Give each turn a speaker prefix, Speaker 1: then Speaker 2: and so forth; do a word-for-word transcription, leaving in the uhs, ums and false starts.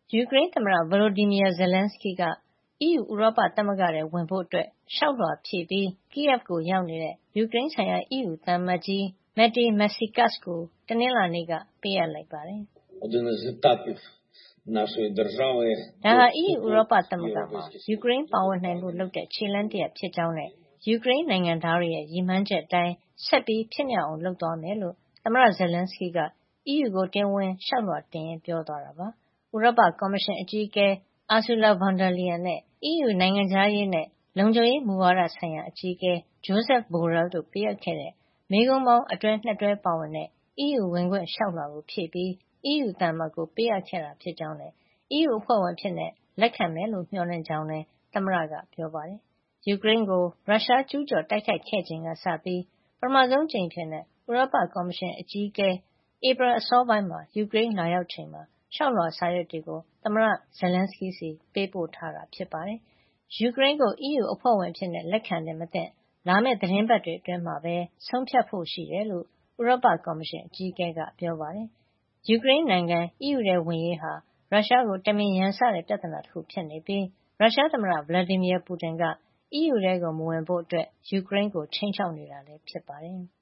Speaker 1: ယူကရိန်းသမ္မတ Volodymyr Zelenskyy က အီးယူ ဥရောပသမဂ္ဂထဲဝင်ဖို့ လျှောက်လွှာဖြည့်ပြီး Kyiv ကိုရောက်နေတဲ့ ယူကရိန်းဆိုင်ရာ အီးယူသံအမတ်ကြီး Maty Masiukas ကို တနင်္လာနေ့က ပေးအပ်လိုက်ပါတယ်။ ဒါဟာ အီးယူ ဥရောပသမဂ္ဂမှာ ယူကရိန်းပါဝင်နိုင်ဖို့လုပ်တဲ့ ခြေလှမ်းတရပ်ဖြစ်ကြောင်းနဲ့ ယူကရိန်းနိုင်ငံသားတွေရဲ့ ရည်မှန်းချက်အတိုင်း ဆက်ပြီးဖြစ်မြောက်အောင် လုပ်သွားမယ်လို့ သမ္မတ Zelenskyy က အီးယူကို တရားဝင်လျှောက်လွှာတင်ရင်း ပြောသွားတာပါ။ ဥရောပကော်မရှင်အကြီးအကဲ Ursula von der Leyen နဲ့ အီးယူ နိုင်ငံခြားရေးနဲ့ လုံခြုံရေးမူဝါဒဆိုင်ရာ အကြီးအကဲ Josep Borrell တို့ပေးအပ်ခဲ့တဲ့ မေးခွန်းပေါင်းအတွဲ ၂ တွဲပါဝင်တဲ့ အီးယူဝင်ခွင့်လျှောက်လွှာကို ဖြည့်ပြီး အီးယူသံအမတ်ကို ပေးအပ်ခဲ့တာဖြစ်ကြောင်းနဲ့ အီးယူအဖွဲ့ဝင်အဖြစ် လက်ခံမယ်လို့ မျှော်လင့်ကြောင်းလည်း သမ္မတက ပြောပါတယ်။ ယူကရိန်းကို ရုရှားကျူးကျော်တိုက်ခိုက်ခဲ့ချိန်ကစပြီး ပထမဆုံးအကြိမ်အဖြစ် ဥရောပကော်မရှင်အကြီးအကဲ ဧပြီလအစောပိုင်းမှာ ယူကရိန်းလာရောက်ချိန်မှာ လျှောက်လွှာစာရွက်တွေကို သမ္မတ Zelenskyy ဆီ ပေးပို့ထားတာ ဖြစ်ပါတယ်။ ယူကရိန်းကို အီးယူအဖွဲ့ဝင်အဖြစ် လက်ခံသင့်မသင့် လာမယ့် သီတင်းပတ်တွေအတွင်းမှာပဲ ဆုံးဖြတ်ဖို့ရှိတယ်လို့ ဥရောပကော်မရှင်အကြီးအကဲက ပြောပါတယ်။ ယူကရိန်းနိုင်ငံ အီးယူထဲဝင်ရေးဟာ ရုရှားကို တမင်ရန်စတဲ့ ပြဿနာတခုဖြစ်နေပြီး ရုရှားသမ္မတ Vladimir Putin က အီးယူထဲမဝင်ဖို့ ယူကရိန်းကို ခြိမ်းခြောက်နေတာ ဖြစ်ပါတယ်။